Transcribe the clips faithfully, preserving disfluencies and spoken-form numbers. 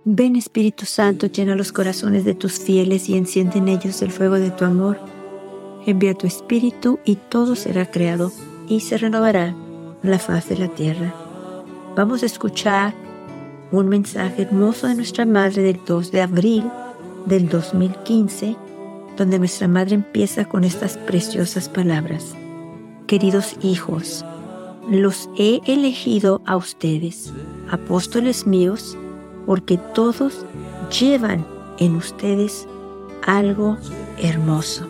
Ven Espíritu Santo, llena los corazones de tus fieles y enciende en ellos el fuego de tu amor. Envía tu Espíritu y todo será creado y se renovará la faz de la tierra. Vamos a escuchar un mensaje hermoso de nuestra Madre del dos de abril del dos mil quince, donde nuestra Madre empieza con estas preciosas palabras. Queridos hijos, los he elegido a ustedes, apóstoles míos, porque todos llevan en ustedes algo hermoso.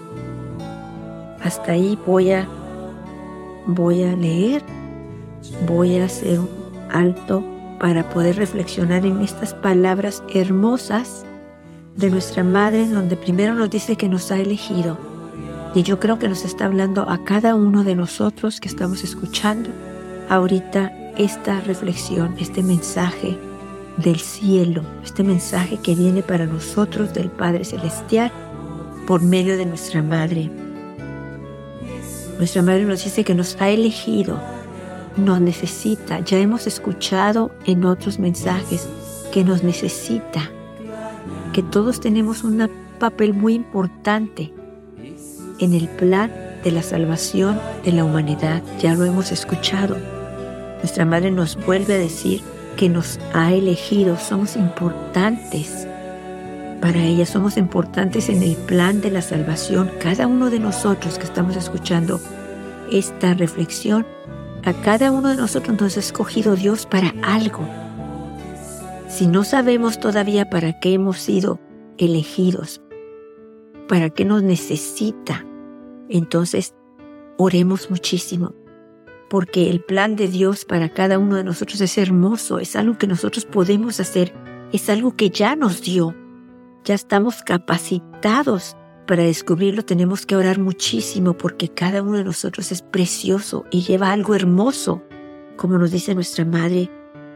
Hasta ahí voy a, voy a leer, voy a hacer un alto para poder reflexionar en estas palabras hermosas de nuestra Madre, donde primero nos dice que nos ha elegido. Y yo creo que nos está hablando a cada uno de nosotros que estamos escuchando ahorita esta reflexión, este mensaje del cielo, este mensaje que viene para nosotros del Padre Celestial por medio de nuestra Madre. Nuestra Madre nos dice que nos ha elegido, nos necesita. Ya hemos escuchado en otros mensajes que nos necesita, que todos tenemos un papel muy importante en el plan de la salvación de la humanidad. Ya lo hemos escuchado. Nuestra Madre nos vuelve a decir que nos ha elegido, somos importantes para ella, somos importantes en el plan de la salvación. Cada uno de nosotros que estamos escuchando esta reflexión, a cada uno de nosotros nos ha escogido Dios para algo. Si no sabemos todavía para qué hemos sido elegidos, para qué nos necesita, entonces oremos muchísimo. Porque el plan de Dios para cada uno de nosotros es hermoso, es algo que nosotros podemos hacer, es algo que ya nos dio. Ya estamos capacitados para descubrirlo. Tenemos que orar muchísimo porque cada uno de nosotros es precioso y lleva algo hermoso, como nos dice nuestra Madre.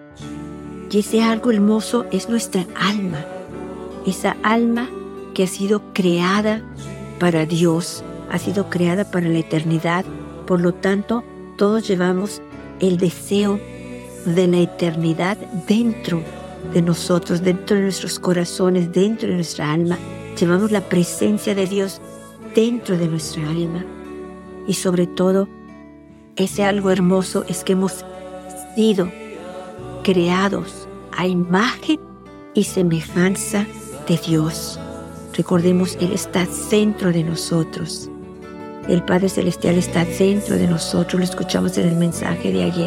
Y ese algo hermoso es nuestra alma, esa alma que ha sido creada para Dios, ha sido creada para la eternidad. Por lo tanto, todos llevamos el deseo de la eternidad dentro de nosotros, dentro de nuestros corazones, dentro de nuestra alma. Llevamos la presencia de Dios dentro de nuestra alma. Y sobre todo, ese algo hermoso es que hemos sido creados a imagen y semejanza de Dios. Recordemos, Él está dentro de nosotros. El Padre Celestial está dentro de nosotros, lo escuchamos en el mensaje de ayer.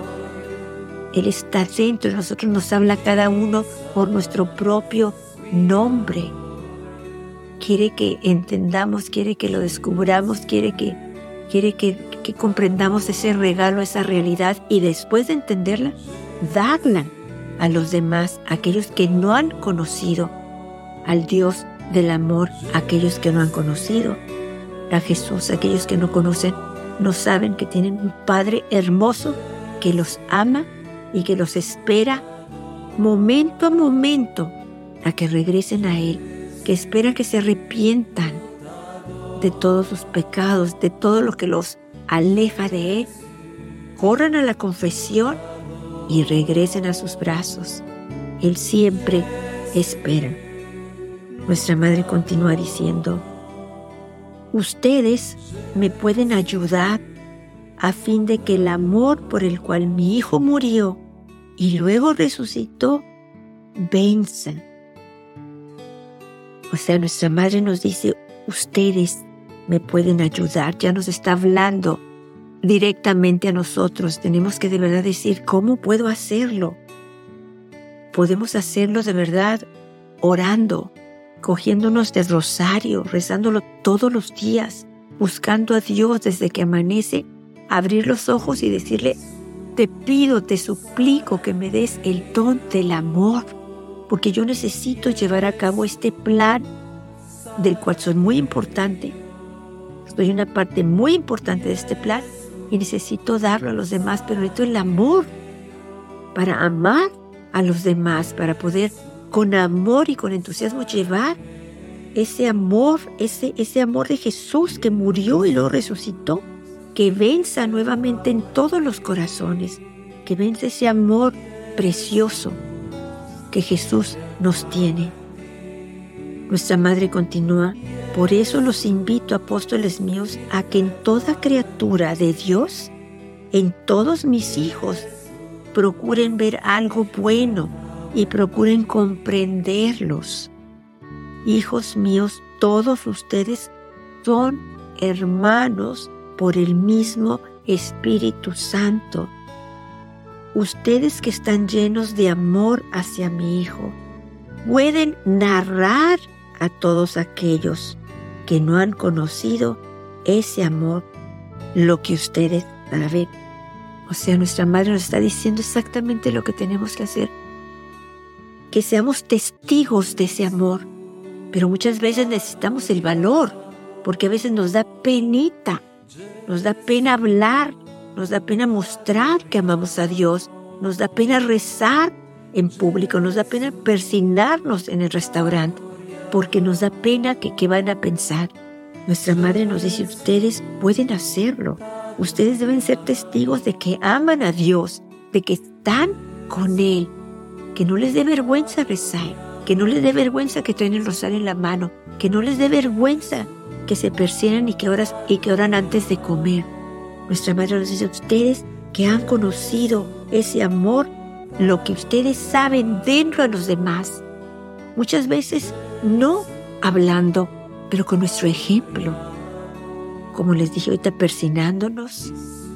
Él está dentro de nosotros, nos habla cada uno por nuestro propio nombre. Quiere que entendamos, quiere que lo descubramos, quiere que, quiere que, que comprendamos ese regalo, esa realidad, y después de entenderla, darla a los demás, a aquellos que no han conocido al Dios del amor, a aquellos que no han conocido a Jesús. Aquellos que no conocen no saben que tienen un Padre hermoso que los ama y que los espera momento a momento a que regresen a Él, que espera que se arrepientan de todos sus pecados, de todo lo que los aleja de Él, corran a la confesión y regresen a sus brazos. Él siempre espera. Nuestra Madre continúa diciendo: ustedes me pueden ayudar a fin de que el amor por el cual mi Hijo murió y luego resucitó venza. O sea, nuestra Madre nos dice, ustedes me pueden ayudar. Ya nos está hablando directamente a nosotros. Tenemos que de verdad decir, ¿cómo puedo hacerlo? Podemos hacerlo de verdad orando, cogiéndonos del rosario, rezándolo todos los días, buscando a Dios desde que amanece, abrir los ojos y decirle, te pido, te suplico que me des el don del amor, porque yo necesito llevar a cabo este plan del cual soy muy importante. Soy una parte muy importante de este plan y necesito darlo a los demás, pero necesito el amor para amar a los demás, para poder con amor y con entusiasmo llevar ese amor, ese, ese amor de Jesús que murió y luego resucitó, que venza nuevamente en todos los corazones, que vence ese amor precioso que Jesús nos tiene. Nuestra madre continúa: por eso los invito, apóstoles míos, a que en toda criatura de Dios, en todos mis hijos, procuren ver algo bueno y procuren comprenderlos. Hijos míos, todos ustedes son hermanos por el mismo Espíritu Santo. Ustedes que están llenos de amor hacia mi Hijo, pueden narrar a todos aquellos que no han conocido ese amor lo que ustedes saben. O sea, nuestra madre nos está diciendo exactamente lo que tenemos que hacer. Que seamos testigos de ese amor. Pero muchas veces necesitamos el valor, porque a veces nos da penita, nos da pena hablar, nos da pena mostrar que amamos a Dios, nos da pena rezar en público, nos da pena persignarnos en el restaurante, porque nos da pena que qué van a pensar. Nuestra madre nos dice: ustedes pueden hacerlo. Ustedes deben ser testigos de que aman a Dios, de que están con Él, que no les dé vergüenza rezar, que no les dé vergüenza que traen el rosario en la mano, que no les dé vergüenza que se persignan y que oran, y que oran antes de comer. Nuestra madre nos dice: ustedes que han conocido ese amor, lo que ustedes saben dentro de los demás, muchas veces no hablando, pero con nuestro ejemplo. Como les dije ahorita, persignándonos,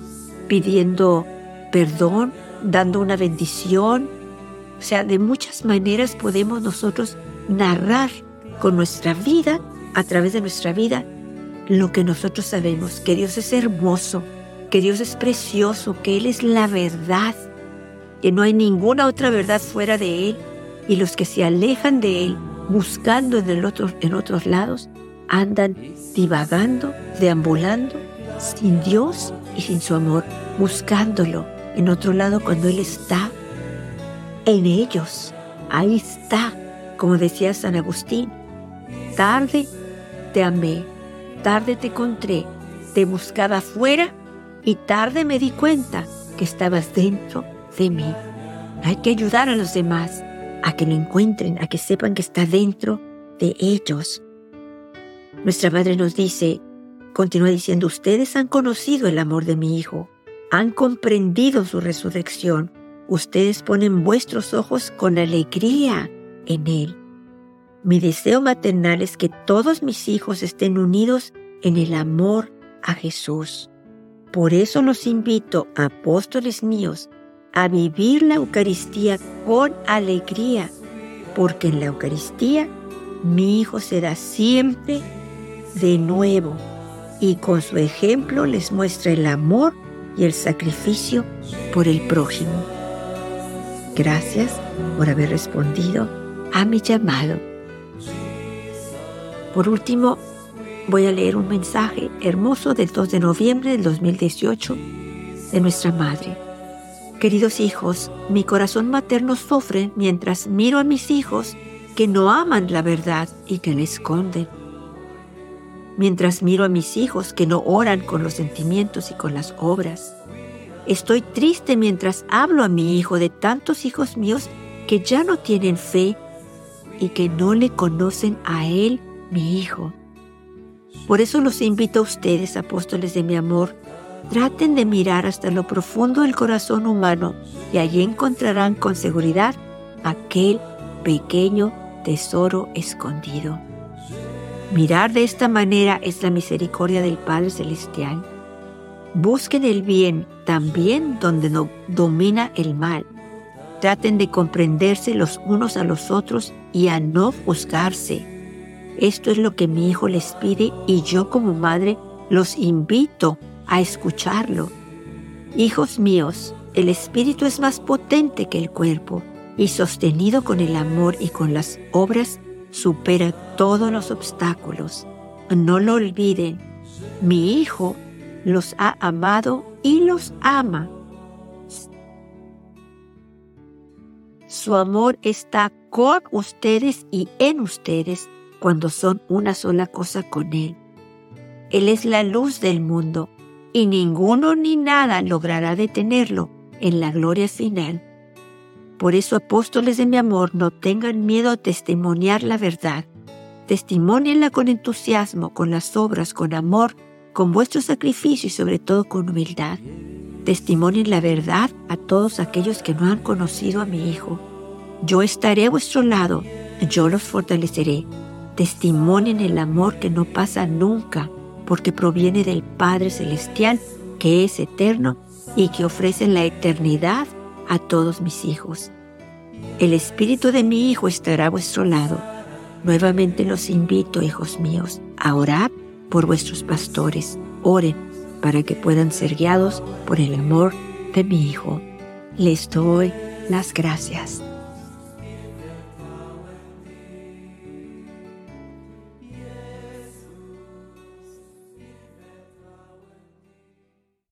pidiendo perdón, dando una bendición. O sea, de muchas maneras podemos nosotros narrar con nuestra vida, a través de nuestra vida, lo que nosotros sabemos, que Dios es hermoso, que Dios es precioso, que Él es la verdad, que no hay ninguna otra verdad fuera de Él, y los que se alejan de Él, buscando en, el otro, en otros lados, andan divagando, deambulando, sin Dios y sin su amor, buscándolo en otro lado cuando Él está en ellos. Ahí está, como decía San Agustín: tarde te amé, tarde te encontré, te buscaba afuera y tarde me di cuenta que estabas dentro de mí. Hay que ayudar a los demás a que lo encuentren, a que sepan que está dentro de ellos. Nuestra madre nos dice, continúa diciendo: ustedes han conocido el amor de mi Hijo, han comprendido su resurrección, ustedes ponen vuestros ojos con alegría en Él. Mi deseo maternal es que todos mis hijos estén unidos en el amor a Jesús. Por eso los invito, apóstoles míos, a vivir la Eucaristía con alegría, porque en la Eucaristía mi Hijo será siempre de nuevo, y con su ejemplo les muestra el amor y el sacrificio por el prójimo. Gracias por haber respondido a mi llamado. Por último, voy a leer un mensaje hermoso del dos de noviembre del dos mil dieciocho de nuestra madre. Queridos hijos, mi corazón materno sufre mientras miro a mis hijos que no aman la verdad y que la esconden. Mientras miro a mis hijos que no oran con los sentimientos y con las obras. Estoy triste mientras hablo a mi hijo de tantos hijos míos que ya no tienen fe y que no le conocen a él, mi Hijo. Por eso los invito a ustedes, apóstoles de mi amor, traten de mirar hasta lo profundo del corazón humano y allí encontrarán con seguridad aquel pequeño tesoro escondido. Mirar de esta manera es la misericordia del Padre Celestial. Busquen el bien también donde no domina el mal. Traten de comprenderse los unos a los otros y a no juzgarse. Esto es lo que mi Hijo les pide y yo como madre los invito a escucharlo. Hijos míos, el espíritu es más potente que el cuerpo y sostenido con el amor y con las obras supera todos los obstáculos. No lo olviden, mi Hijo los ha amado y los ama. Su amor está con ustedes y en ustedes cuando son una sola cosa con Él. Él es la luz del mundo y ninguno ni nada logrará detenerlo en la gloria final. Por eso, apóstoles de mi amor, no tengan miedo a testimoniar la verdad. Testimónienla con entusiasmo, con las obras, con amor, con vuestro sacrificio y sobre todo con humildad. Testimonien la verdad a todos aquellos que no han conocido a mi Hijo. Yo estaré a vuestro lado, yo los fortaleceré. Testimonien el amor que no pasa nunca, porque proviene del Padre Celestial, que es eterno y que ofrece la eternidad a todos mis hijos. El Espíritu de mi Hijo estará a vuestro lado. Nuevamente los invito, hijos míos, a orar por vuestros pastores. Oren para que puedan ser guiados por el amor de mi Hijo. Les doy las gracias.